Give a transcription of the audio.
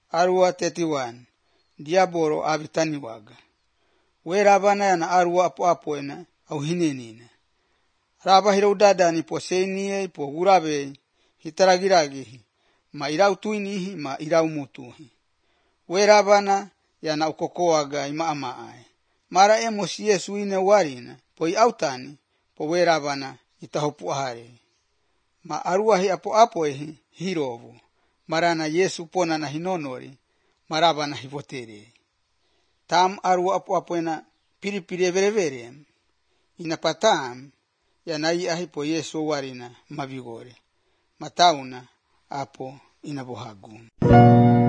arua 31 diaboro abitaniwaga werabana yana arua apoapoena au hinenina raba hirodadani posenie po gurabe hitaragiragi ma irau tuinihi ma irau mutuhi werabana yana ukokoaga imaamae mara emosi Yesu ine warina poi autani po werabana itahopu ahare ma arua hi apoapoehi hirovu marana Yesu pona na hinonori marabana hivotere tam arua apoapoena piripiri verevere inapatam yanai ahi po Yesu warina mavigore matauna apo inabohagu